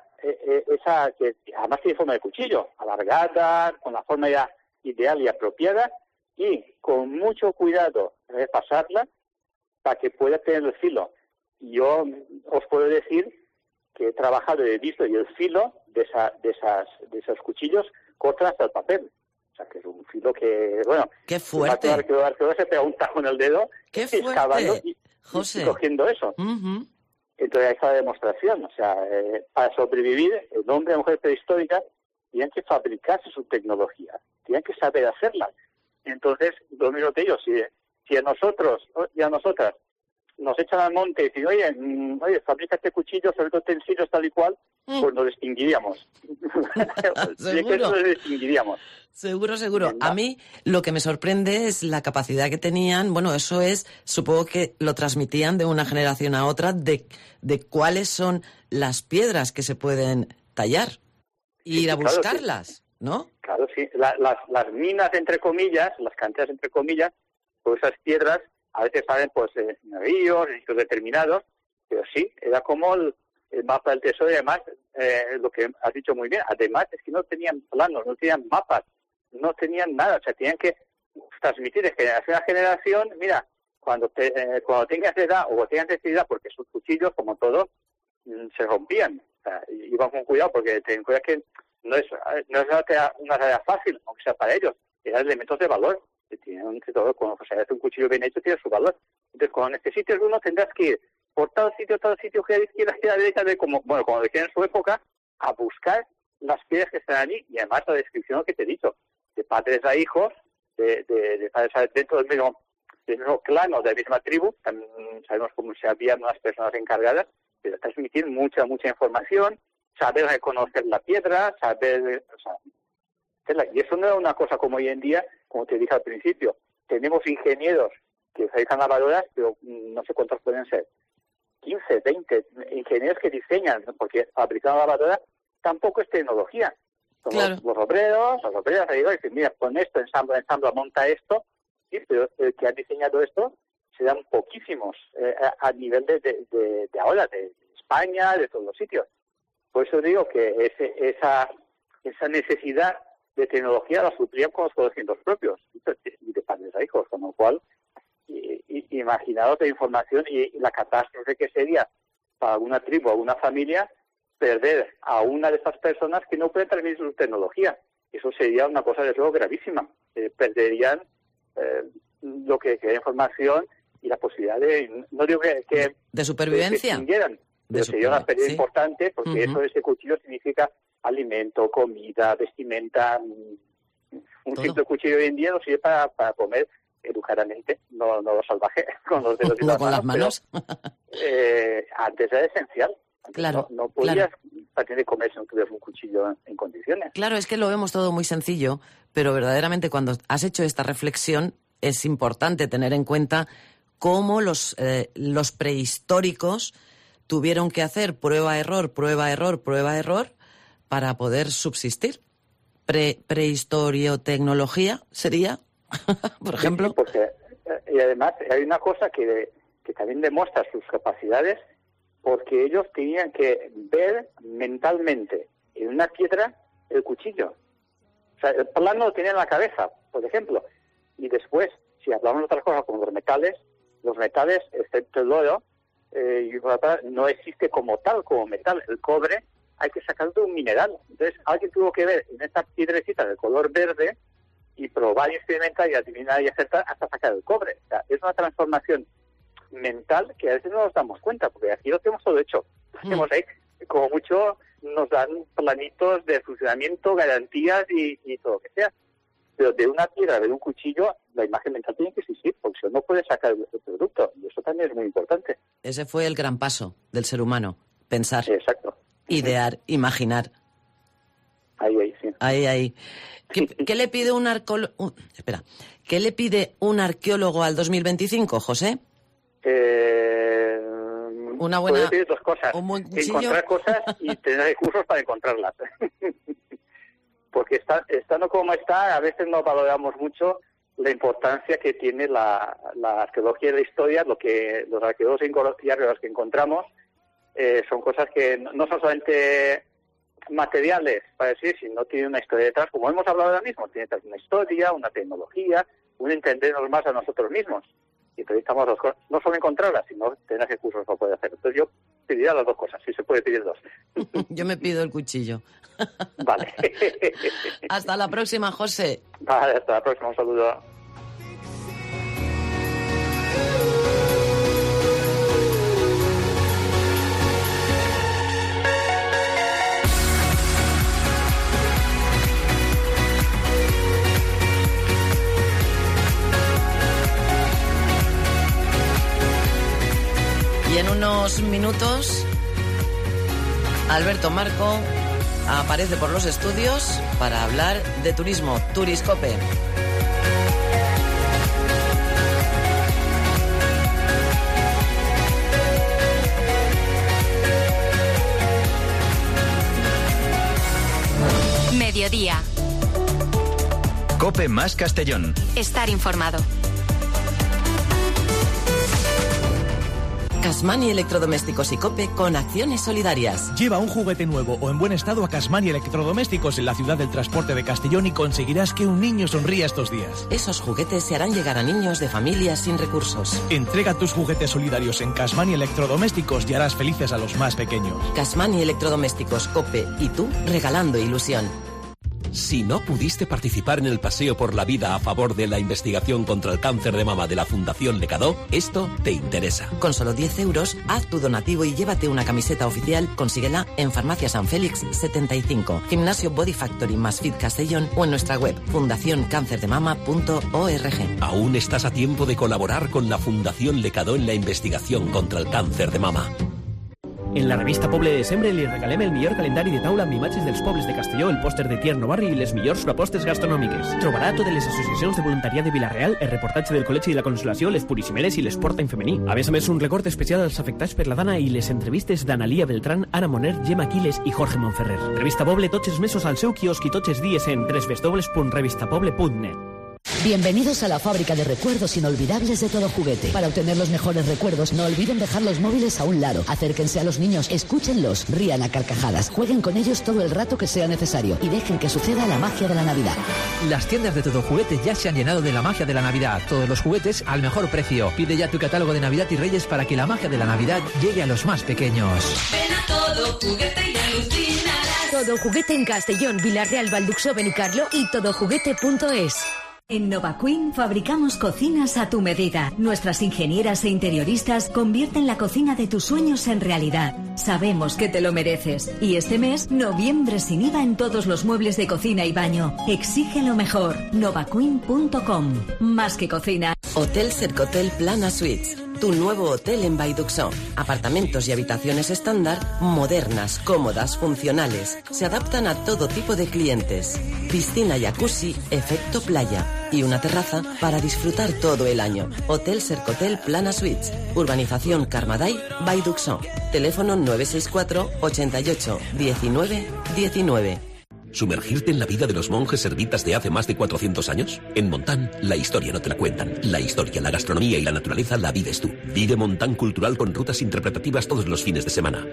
que además tiene forma de cuchillo, alargada, con la forma ya ideal y apropiada, y con mucho cuidado repasarla para que pueda tener el filo. Yo os puedo decir que he trabajado y he visto, y el filo de esos cuchillos corta hasta el papel. O sea, que es un filo que, bueno... ¡Qué fuerte! El arqueólogo se pega un tajo en el dedo, ¡qué fuerte, excavando y cogiendo eso. Entonces, hay esa demostración. O sea, para sobrevivir, el hombre y la mujer prehistórica tenían que fabricarse su tecnología, tenían que saber hacerla. Entonces, lo mismo que ellos, si a nosotros y a nosotras nos echan al monte y dicen, oye, fabrica este cuchillo, sobre todo utensilios tal y cual, pues nos distinguiríamos. Seguro. Nos distinguiríamos. Seguro. A mí lo que me sorprende es la capacidad que tenían, bueno, eso es, supongo que lo transmitían de una generación a otra, de cuáles son las piedras que se pueden tallar e ir a buscarlas, sí. ¿no? Claro, sí. Las minas, entre comillas, las canteras, entre comillas, pues esas piedras a veces salen pues en ríos, en sitios determinados, pero sí, era como el mapa del tesoro y además, lo que has dicho muy bien, además es que no tenían planos, no tenían mapas, no tenían nada, o sea, tenían que transmitir de generación a generación, mira, cuando tengas edad o tengas necesidad, porque sus cuchillos, como todos, se rompían, o sea, iban con cuidado, porque ten cuidado que no es una tarea fácil, aunque sea para ellos, eran elementos de valor, que tienen que todo, cuando se hace un cuchillo bien hecho, tiene su valor. Entonces, cuando necesites uno, tendrás que ir por tal sitio, que a la izquierda, a la derecha, como decían en su época, a buscar las piedras que están allí, y además la descripción que te he dicho, de padres a hijos, de padres a dentro del mismo clan o de la misma tribu, también sabemos cómo se habían unas personas encargadas de transmitir mucha información, saber reconocer la piedra, y eso no era una cosa como hoy en día, como te dije al principio, tenemos ingenieros que fabrican lavadoras, pero no sé cuántos pueden ser, 15, 20 ingenieros que diseñan, porque fabricar una lavadora tampoco es tecnología. Son claro. los obreras, ahí dicen, mira, pon esto, ensambla, monta esto, sí, pero el que ha diseñado esto serán poquísimos a nivel de ahora, de España, de todos los sitios. Por eso digo que esa necesidad de tecnología la suplían con los conocimientos propios y de padres a hijos, con lo cual imaginaos la información y la catástrofe que sería para alguna tribu, alguna familia, perder a una de esas personas que no pueden transmitir su tecnología. Eso sería una cosa de luego gravísima. Perderían lo que es información y la posibilidad no digo que de supervivencia. Pero sería una pérdida importante, porque eso de ese cuchillo significa alimento, comida, vestimenta. Un simple cuchillo hoy en día no sirve para comer educadamente, no lo salvaje, con los dedos y no con las manos. Pero, antes era esencial. Claro, no podías tener que comer si no tuvieras un cuchillo en condiciones. Claro, es que lo vemos todo muy sencillo, pero verdaderamente cuando has hecho esta reflexión es importante tener en cuenta cómo los prehistóricos tuvieron que hacer prueba-error para poder subsistir. Prehistoriotecnología sería, por ejemplo. Sí, porque, y además hay una cosa que también demuestra sus capacidades, porque ellos tenían que ver mentalmente en una piedra el cuchillo. O sea, el plano lo tenían en la cabeza, por ejemplo. Y después, si hablamos de otras cosas como los metales, excepto el oro, no existe como tal, como metal. El cobre hay que sacarlo de un mineral. Entonces, alguien tuvo que ver en esta piedrecita de color verde y probar y experimentar y adivinar y acertar hasta sacar el cobre. O sea, es una transformación mental que a veces no nos damos cuenta, porque aquí lo tenemos todo hecho. Tenemos ahí, como mucho, nos dan planitos de funcionamiento, garantías y todo lo que sea. Pero de una piedra, de un cuchillo, la imagen mental tiene que existir, porque si no puede sacar el producto. Y eso también es muy importante. Ese fue el gran paso del ser humano. Pensar. Exacto. Idear, imaginar. Ahí, sí. Ahí. ¿Qué le pide ¿Qué le pide un arqueólogo al 2025, José? Una buena... Puede pedir dos cosas. Encontrar cosas y tener recursos para encontrarlas. Porque estando como está, a veces no valoramos mucho la importancia que tiene la arqueología y la historia. Los arqueólogos y arqueólogos que encontramos son cosas que no son solamente materiales, para decir, sino tienen una historia detrás, como hemos hablado ahora mismo. Tiene una historia, una tecnología, un entendernos más a nosotros mismos. Y necesitamos dos cosas, no solo encontrarlas, sino tener recursos para poder hacerlo. Entonces yo pediría las dos cosas, si se puede pedir dos. Yo me pido el cuchillo. Vale. Hasta la próxima, José. Vale, hasta la próxima, un saludo. en unos minutos Alberto Marco aparece por los estudios para hablar de turismo. Turiscope. Mediodía. Cope más Castellón. Estar informado. Casmani Electrodomésticos y Cope con acciones solidarias. Lleva un juguete nuevo o en buen estado a Casmani Electrodomésticos en la ciudad del transporte de Castellón y conseguirás que un niño sonría estos días. Esos juguetes se harán llegar a niños de familias sin recursos. Entrega tus juguetes solidarios en Casmani Electrodomésticos y harás felices a los más pequeños. Casmani Electrodomésticos, Cope y tú regalando ilusión. Si no pudiste participar en el paseo por la vida a favor de la investigación contra el cáncer de mama de la Fundación Lecadó, esto te interesa. Con solo 10 euros, haz tu donativo y llévate una camiseta oficial. Consíguela en Farmacia San Félix 75, Gimnasio Body Factory más Fit Castellón o en nuestra web fundacioncancerdemama.org. Aún estás a tiempo de colaborar con la Fundación Lecadó en la investigación contra el cáncer de mama. En la revista Poble de Sembre li regalem el millor calendari de taula amb imatges dels pobles de Castelló, el pòster de Tierno Barri i les millors propostes gastronòmiques. Trobarà totes les associacions de voluntariat de Vila-real, el reportatge del Col·legi de la Consolació, les Purissimeres i l'Esport en femení. A més, un record especial als afectats per la dana i les entrevistes d'Analía Beltrán, Ana Moner, Gemma Aquiles i Jorge Monferrer. Revista Poble tots els mesos al seu quiosc i tots els dies en www.revistapoble.net. Bienvenidos a la fábrica de recuerdos inolvidables de Todo Juguete. Para obtener los mejores recuerdos, no olviden dejar los móviles a un lado. Acérquense a los niños, escúchenlos, rían a carcajadas, jueguen con ellos todo el rato que sea necesario y dejen que suceda la magia de la Navidad. Las tiendas de Todo Juguete ya se han llenado de la magia de la Navidad. Todos los juguetes al mejor precio. Pide ya tu catálogo de Navidad y Reyes para que la magia de la Navidad llegue a los más pequeños. Ven a Todo Juguete y alucinarás. Todo Juguete en Castellón, Vila-real, Valduxó, Benicarlo y todojuguete.es. En Nova Queen fabricamos cocinas a tu medida. Nuestras ingenieras e interioristas convierten la cocina de tus sueños en realidad. Sabemos que te lo mereces. Y este mes, noviembre sin IVA en todos los muebles de cocina y baño. Exige lo mejor. novaqueen.com. Más que cocina. Hotel Cercotel Plana Suites. Tu nuevo hotel en Valduxó. Apartamentos y habitaciones estándar, modernas, cómodas, funcionales. Se adaptan a todo tipo de clientes. Piscina, jacuzzi, efecto playa. Y una terraza para disfrutar todo el año. Hotel Cercotel Plana Suites. Urbanización Carmaday, Valduxó. Teléfono 964 88 19 19. ¿Sumergirte en la vida de los monjes ermitas de hace más de 400 años? En Montán, la historia no te la cuentan. La historia, la gastronomía y la naturaleza la vives tú. Vive Montán Cultural con rutas interpretativas todos los fines de semana.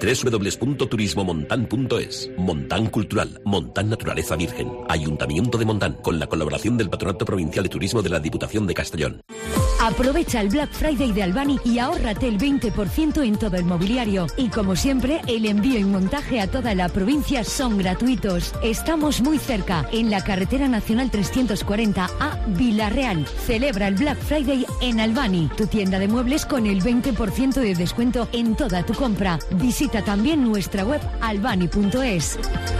www.turismomontán.es. Montán Cultural, Montán Naturaleza Virgen. Ayuntamiento de Montán, con la colaboración del Patronato Provincial de Turismo de la Diputación de Castellón. Aprovecha el Black Friday de Albani y ahórrate el 20% en todo el mobiliario. Y como siempre, el envío y montaje a toda la provincia son gratuitos. Estamos muy cerca, en la carretera nacional 340 a Vila-real. Celebra el Black Friday en Albani, tu tienda de muebles con el 20% de descuento en toda tu compra. Visita también nuestra web albani.es.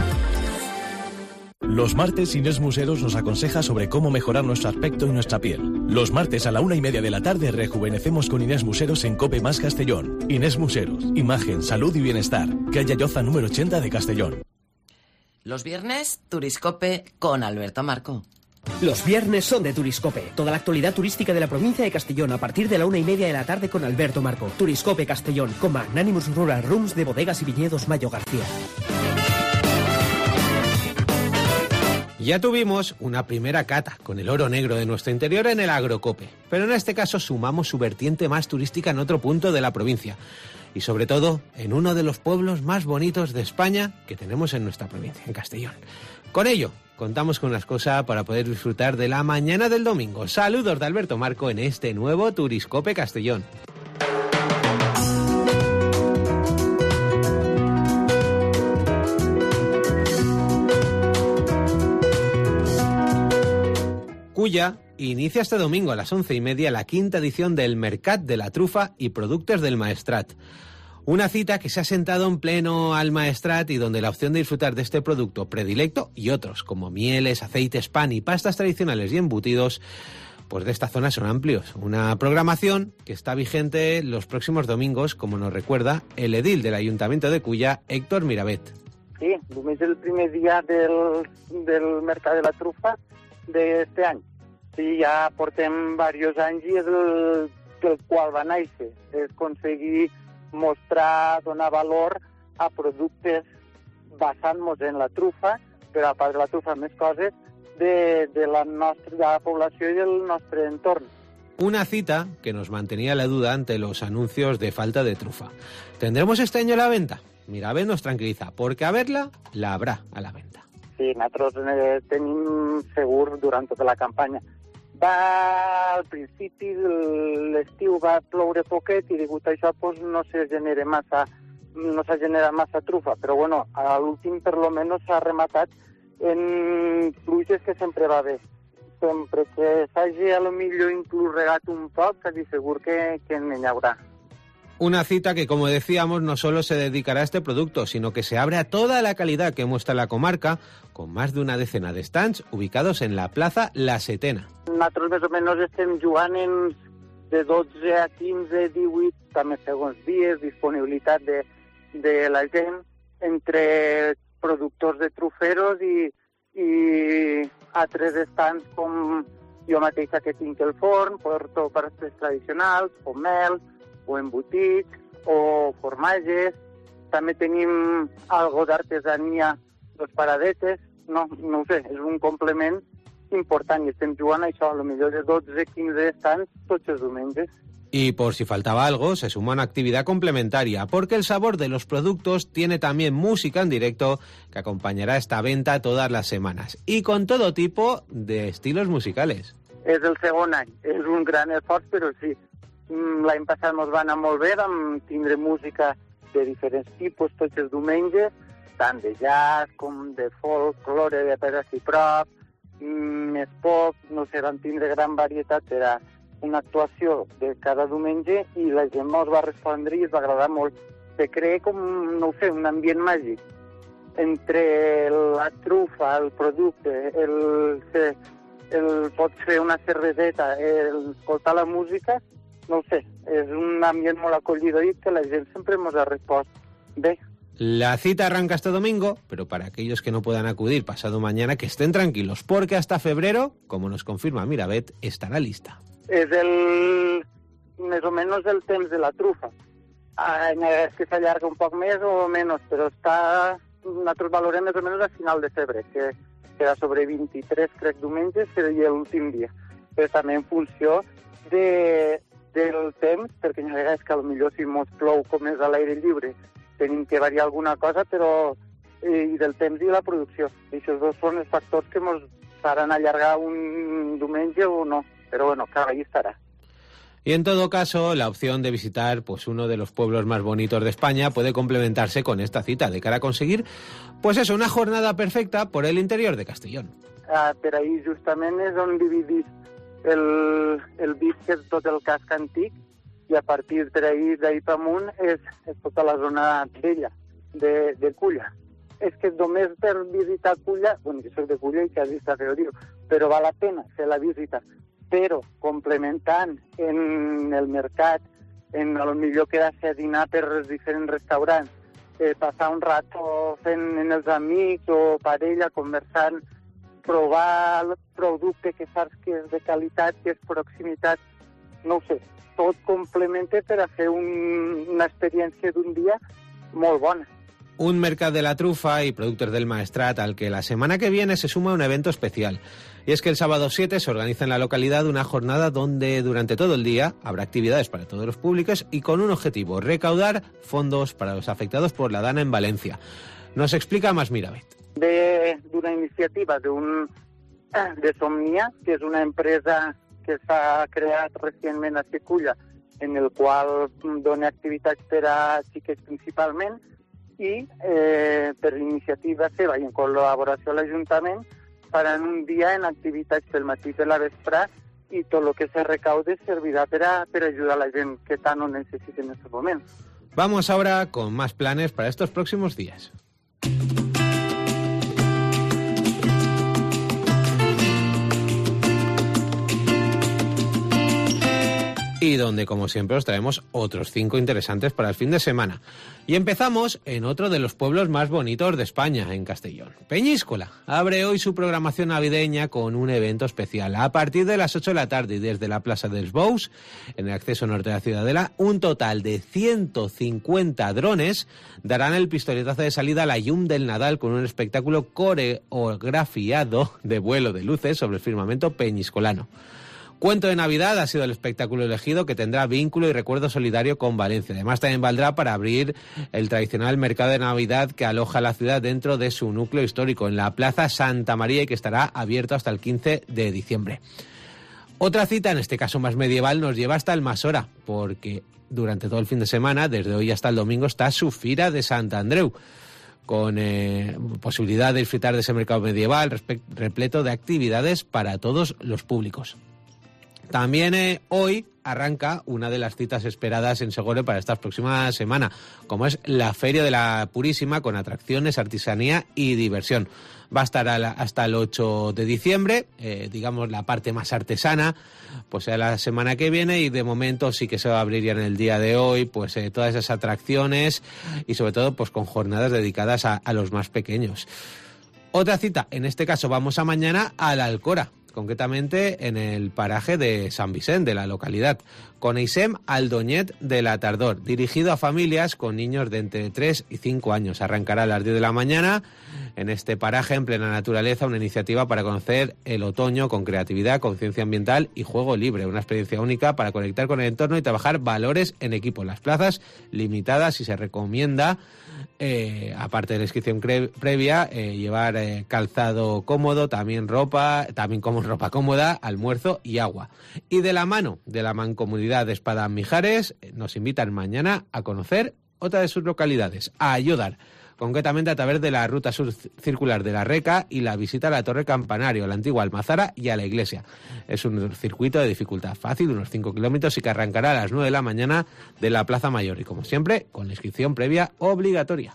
Los martes Inés Museros nos aconseja sobre cómo mejorar nuestro aspecto y nuestra piel. Los martes a la 1:30 de la tarde rejuvenecemos con Inés Museros en Cope más Castellón. Inés Museros, imagen, salud y bienestar. Calle Lloza número 80 de Castellón. Los viernes, Turiscope con Alberto Marco. Los viernes son de Turiscope. Toda la actualidad turística de la provincia de Castellón a partir de la 1:30 de la tarde con Alberto Marco. Turiscope Castellón, con Magnanimous Rural Rooms de Bodegas y Viñedos Mayo García. Ya tuvimos una primera cata con el oro negro de nuestro interior en el Agrocope, pero en este caso sumamos su vertiente más turística en otro punto de la provincia y sobre todo en uno de los pueblos más bonitos de España que tenemos en nuestra provincia, en Castellón. Con ello, contamos con la excusa para poder disfrutar de la mañana del domingo. Saludos de Alberto Marco en este nuevo Turiscope Castellón. Cuya inicia este domingo a las 11:30 la quinta edición del Mercat de la Trufa y Productos del Maestrat. Una cita que se ha sentado en pleno al Maestrat y donde la opción de disfrutar de este producto predilecto y otros como mieles, aceites, pan y pastas tradicionales y embutidos pues de esta zona son amplios. Una programación que está vigente los próximos domingos, como nos recuerda el edil del Ayuntamiento de Culla, Héctor Miravet. Sí, diumenge és el primer dia del Mercat de la Trufa d'este any. Sí, ja portem diversos anys i és el qual va néixer. És aconseguir mostrar, donar valor a productes basant-nos en la trufa, però a part de la trufa més coses de la població i del nostre entorn. Una cita que nos mantenía la duda ante los anuncios de falta de trufa. ¿Tendremos este año la venta? Miravet nos tranquiliza, porque a verla, la habrá a la venta. Sí, nosaltres tenim segur durant tota la campanya. Al principi, l'estiu va ploure poquet i degut a això pues, no s'ha generat massa trufa, però bueno, a l'últim per lo menos s'ha rematat en pluges que sempre va bé. Sempre que s'hagi a lo millor inclús regat un poc, quasi segur que n'hi haurà. Una cita que, como decíamos, no solo se dedicará a este producto, sino que se abre a toda la calidad que muestra la comarca, con más de una decena de stands ubicados en la plaza La Setena. Nosaltres més o menys estem jugant de 12 a 15, 18, també segons dies, disponibilitat de la gent, entre productors de truferos i altres stands com jo mateixa que tinc el forn, porto pastes tradicionals, o mel, o embotits, o formatges. També tenim algo d'artesania, les paradetes. No ho sé, és un complement important i estem jugant a això, a lo millor de 12-15 stands tots els diumenges. Y por si faltaba algo, se suma una actividad complementaria, porque el sabor de los productos tiene también música en directo que acompañará esta venta todas las semanas, y con todo tipo de estilos musicales. És el segon any, és un gran esforç, però sí, l'any passat ens va anar molt bé, vam tindre música de diferents tipus tots els diumenges, tant de jazz com de folklore, de pedaç i prop, més pop, no sé, vam tindre gran varietat, era una actuació de cada diumenge i la gent ens va respondre i es va agradar molt. Se crea com, no ho sé, un ambient màgic entre la trufa, el producte, pots fer una cerveseta, escoltar la música, no ho sé, és un ambient molt acollidor i que la gent sempre ens ha respost bé. La cita arranca este domingo, pero para aquellos que no puedan acudir pasado mañana, que estén tranquilos, porque hasta febrero, como nos confirma Miravet, estará lista. És més o menys el temps de la trufa. És que s'allarga un poc més o menys, però nosaltres valorem més o menys a final de febrer, que serà sobre 23, crec, diumenges, seria l'últim dia. Però també en funció del temps, perquè hi ha vegades que potser si mos plou com és a l'aire lliure, tenim que variar alguna cosa, però i del temps i la producció. I aquests dos són els factors que ens faran allargar un diumenge o no. Pero bueno, claro, ahí estará. Y en todo caso, la opción de visitar pues uno de los pueblos más bonitos de España puede complementarse con esta cita de cara a conseguir, pues eso, una jornada perfecta por el interior de Castellón. Per ahí justament és on dividís el Bisquet, tot el casc antic, i a partir d'ahí per amunt és tota la zona vella de Culla. És que només per visitar Culla, bueno, jo soc de Culla i quasi està feo dir-ho, però val la pena fer la visita. Però complementant en el mercat, en a lo millor quedar-se a dinar per els diferents restaurants, passar un rato fent en els amics o parella, conversant, provar el producte que saps que és de qualitat, que és proximitat, no ho sé, tot complementa per a fer una experiència d'un dia molt bona. Un mercado de la trufa y productos del Maestrat al que la semana que viene se suma un evento especial. Y es que el sábado 7 se organiza en la localidad una jornada donde durante todo el día habrá actividades para todos los públicos y con un objetivo, recaudar fondos para los afectados por la Dana en Valencia. Nos explica más Miravet. D'una iniciativa de Somnia, que és una empresa que s'ha creat recentment a Culla, en el qual dona activitats per a xiquets principalment, i per iniciativa seva i en col·laboració a l'Ajuntament faran un dia en activitats pel matí i per la vesprà i tot el que se recaude servirà per ajudar a la gent que tant ho necessita en aquest moment. Vamos ahora con más planes para estos próximos días. y donde, como siempre, os traemos otros 5 interesantes para el fin de semana. Y empezamos en otro de los pueblos más bonitos de España, en Castellón. Peñíscola abre hoy su programación navideña con un evento especial. A partir de las 8 de la tarde y desde la Plaza dels Bous, en el acceso norte de la Ciudadela, un total de 150 drones darán el pistoletazo de salida a la Llum del Nadal con un espectáculo coreografiado de vuelo de luces sobre el firmamento peñiscolano. Cuento de Navidad ha sido el espectáculo elegido, que tendrá vínculo y recuerdo solidario con Valencia. Además, también valdrá para abrir el tradicional mercado de Navidad que aloja la ciudad dentro de su núcleo histórico, en la Plaza Santa María, y que estará abierto hasta el 15 de diciembre. Otra cita, en este caso más medieval, nos lleva hasta Almassora, porque durante todo el fin de semana, desde hoy hasta el domingo, está su Fira de Sant Andreu, con posibilidad de disfrutar de ese mercado medieval repleto de actividades para todos los públicos. También hoy arranca una de las citas esperadas en Segorbe para esta próxima semana, como es la Feria de la Purísima, con atracciones, artesanía y diversión. Va a estar hasta el 8 de diciembre, digamos la parte más artesana, pues será la semana que viene, y de momento sí que se va a abrir ya en el día de hoy, pues todas esas atracciones, y sobre todo pues con jornadas dedicadas a los más pequeños. Otra cita, en este caso vamos a mañana a la Alcora, concretamente en el paraje de San Vicente, de la localidad, con Eisem Aldoñet de la Tardor, dirigido a familias con niños de entre 3 y 5 años. Arrancará a las 10 de la mañana en este paraje, en plena naturaleza, una iniciativa para conocer el otoño con creatividad, conciencia ambiental y juego libre, una experiencia única para conectar con el entorno y trabajar valores en equipo. Las plazas limitadas, y se recomienda, aparte de la inscripción previa, llevar calzado cómodo, también como ropa cómoda, almuerzo y agua. Y de la mano de la Mancomunidad de Espada-Mijares, nos invitan mañana a conocer otra de sus localidades, a Ayudar, concretamente a través de la ruta sur circular de la Reca y la visita a la Torre Campanario, a la antigua Almazara y a la iglesia. Es un circuito de dificultad fácil, unos 5 kilómetros, y que arrancará a las 9 de la mañana de la Plaza Mayor, y como siempre, con la inscripción previa obligatoria.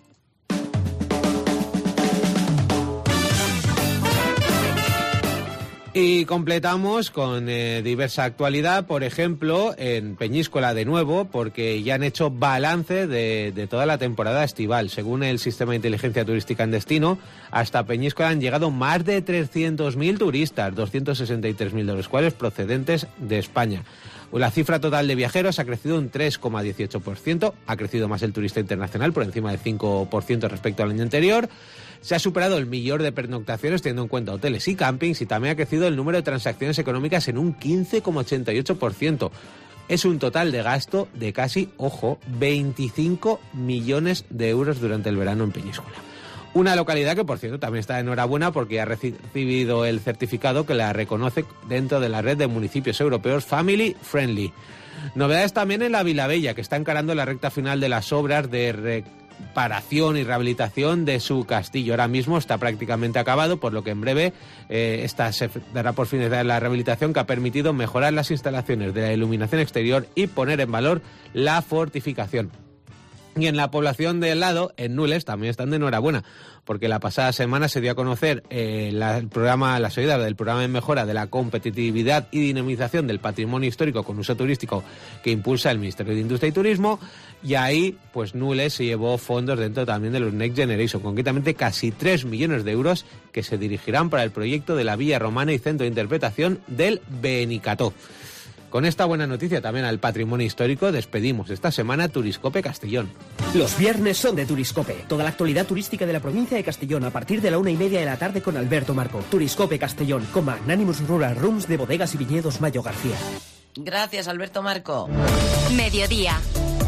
Y completamos con diversa actualidad, por ejemplo, en Peñíscola de nuevo, porque ya han hecho balance de toda la temporada estival. Según el Sistema de Inteligencia Turística en Destino, hasta Peñíscola han llegado más de 300.000 turistas, 263.000 de los cuales procedentes de España. La cifra total de viajeros ha crecido un 3,18%, ha crecido más el turista internacional, por encima del 5% respecto al año anterior. Se ha superado el millón de pernoctaciones teniendo en cuenta hoteles y campings, y también ha crecido el número de transacciones económicas en un 15,88%. Es un total de gasto de casi, 25 millones de euros durante el verano en Peñíscola. Una localidad que, por cierto, también está de enhorabuena porque ha recibido el certificado que la reconoce dentro de la red de municipios europeos Family Friendly. Novedades también en la Vilabella, que está encarando la recta final de las obras de reparación y rehabilitación de su castillo. Ahora mismo está prácticamente acabado, por lo que en breve se dará por finalizada la rehabilitación, que ha permitido mejorar las instalaciones de la iluminación exterior y poner en valor la fortificación. Y en la población de al lado, en Nules, también están de enhorabuena, porque la pasada semana se dio a conocer la salida del programa de mejora de la competitividad y dinamización del patrimonio histórico con uso turístico que impulsa el Ministerio de Industria y Turismo, y ahí pues Nules se llevó fondos dentro también de los Next Generation, concretamente casi 3 millones de euros que se dirigirán para el proyecto de la Villa Romana y Centro de Interpretación del Benicató. Con esta buena noticia también al patrimonio histórico, despedimos esta semana Turiscope Castellón. Los viernes son de Turiscope. Toda la actualidad turística de la provincia de Castellón a partir de la 1:30 de la tarde con Alberto Marco. Turiscope Castellón, con Magnanimous Rural Rooms de Bodegas y Viñedos Mayo García. Gracias, Alberto Marco. Mediodía.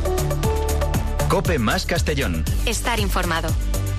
COPE más Castellón. Estar informado.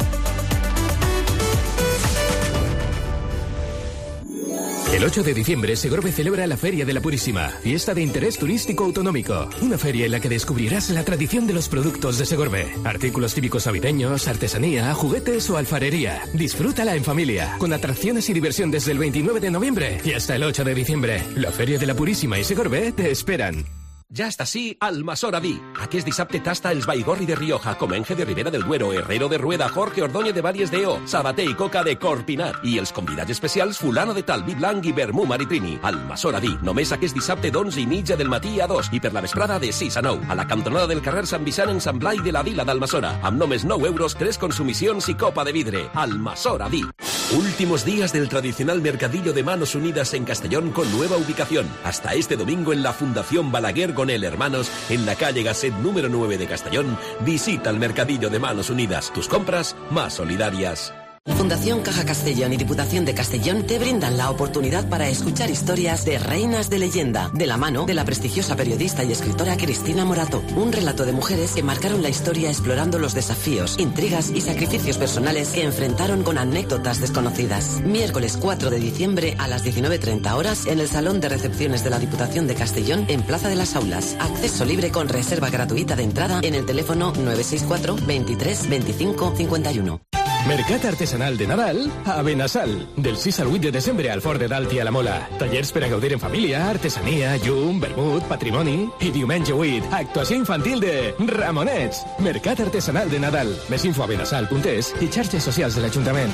El 8 de diciembre, Segorbe celebra la Feria de la Purísima, fiesta de interés turístico autonómico. Una feria en la que descubrirás la tradición de los productos de Segorbe. Artículos típicos navideños, artesanía, juguetes o alfarería. Disfrútala en familia, con atracciones y diversión desde el 29 de noviembre y hasta el 8 de diciembre. La Feria de la Purísima y Segorbe te esperan. Ja està sí, Almasora Vi. Aquest dissabte tasta els Baigorri de Rioja, Comenge de Ribera del Duero, Herrero de Rueda, Jorge Ordóñez de Varies de O, Sabater i Coca de Corpinat. I els convidats especials Fulano de Tal, Vi Blanc i Vermú Maritrini. Almasora Vi, només aquest dissabte d'11:30 del matí a 2 i per la vesprada de 6 a 9. A la cantonada del carrer Sant Vicent en Sant Blai de la Vila d'Almasora. Amb només 9 euros, 3 consumicions i copa de vidre. Almasora Vi. Últimos días del tradicional mercadillo de Manos Unidas en Castellón con nueva ubicación. Hasta este domingo en la Fundación Balaguer Gonel Hermanos, en la calle Gasset número 9 de Castellón. Visita el mercadillo de Manos Unidas. Tus compras más solidarias. Fundación Caja Castellón y Diputación de Castellón te brindan la oportunidad para escuchar historias de reinas de leyenda, de la mano de la prestigiosa periodista y escritora Cristina Morato. Un relato de mujeres que marcaron la historia explorando los desafíos, intrigas y sacrificios personales que enfrentaron con anécdotas desconocidas. Miércoles 4 de diciembre a las 19:30 horas en el Salón de Recepciones de la Diputación de Castellón en Plaza de las Aulas. Acceso libre con reserva gratuïta d'entrada en el teléfono 964 23 25 51. Mercat artesanal de Nadal a Benassal. Del 6 al 8 de desembre al Fort de Dalt i a la Mola. Tallers per a gaudir en família, artesania, llum, vermut, patrimoni. I diumenge 8, actuació infantil de Ramonets. Mercat artesanal de Nadal. Més info a benassal.es i xarxes socials de l'Ajuntament.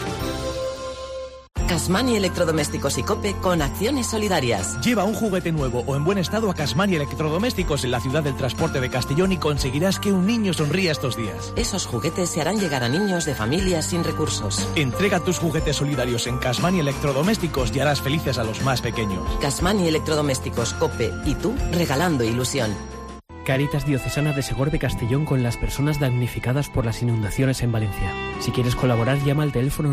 Casmani Electrodomésticos y Cope con acciones solidarias. Lleva un juguete nuevo o en buen estado a Casmani Electrodomésticos en la ciudad del transporte de Castellón y conseguirás que un niño sonría estos días. Esos juguetes se harán llegar a niños de familias sin recursos. Entrega tus juguetes solidarios en Casmani Electrodomésticos y harás felices a los más pequeños. Casmani Electrodomésticos, Cope y tú regalando ilusión. Cáritas Diocesana de Segorbe Castellón con las personas damnificadas por las inundaciones en Valencia. Si quieres colaborar, llama al teléfono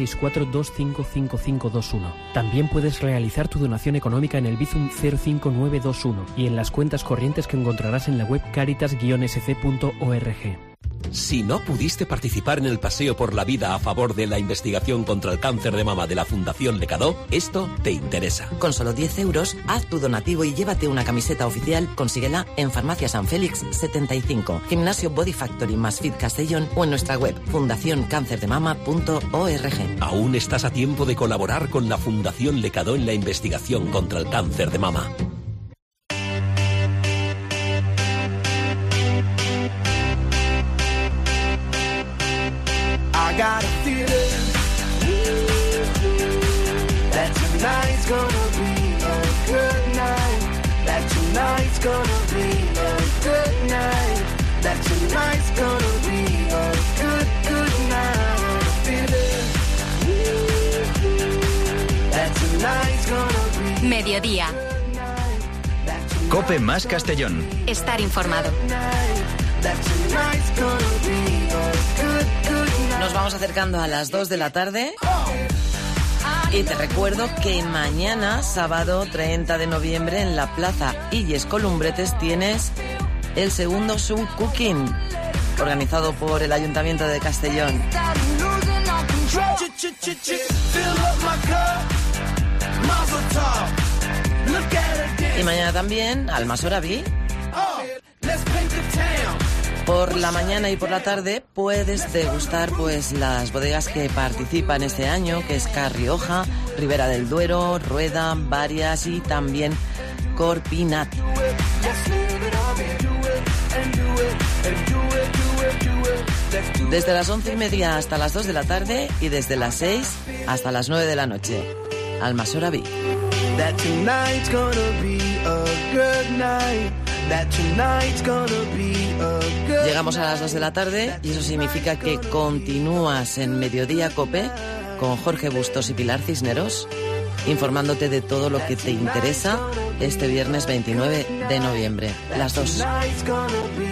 964-255521. También puedes realizar tu donación económica en el Bizum 05921 y en las cuentas corrientes que encontrarás en la web caritas-sc.org. Si no pudiste participar en el Paseo por la Vida a favor de la investigación contra el cáncer de mama de la Fundación Lecadó, esto te interesa. Con solo 10 euros, haz tu donativo y llévate una camiseta oficial. Consíguela en Farmacia San Félix 75, Gimnasio Body Factory más Fit Castellón o en nuestra web fundacioncancerdemama.org. Aún estás a tiempo de colaborar con la Fundación Lecadó en la investigación contra el cáncer de mama. I got a feeling that tonight's gonna be a good night. That tonight's gonna be a good night. That tonight's gonna be a good night. Feeling that tonight's gonna be Mediodía. Cope más Castellón. Estar informado. That tonight's gonna be a good night. Nos vamos acercando a las 2 de la tarde y te recuerdo que mañana, sábado 30 de noviembre, en la Plaza Illes Columbretes tienes el segundo Sun Cooking, organizado por el Ayuntamiento de Castellón. Y mañana también, Almasora Vi. Por la mañana y por la tarde puedes degustar pues las bodegas que participan este año, que es Ca Rioja, Ribera del Duero, Rueda, Varias y también Corpinat. Desde las 11:30 hasta las 2 de la tarde y desde las 6 hasta las 9 de la noche. Almasora Vi. That tonight's gonna be a good night. That tonight's gonna be a good. Llegamos a las 2 de la tarde y eso significa que continúas en Mediodía Cope con Jorge Bustos y Pilar Cisneros, informándote de todo lo que te interesa este viernes 29 de noviembre. Las 2.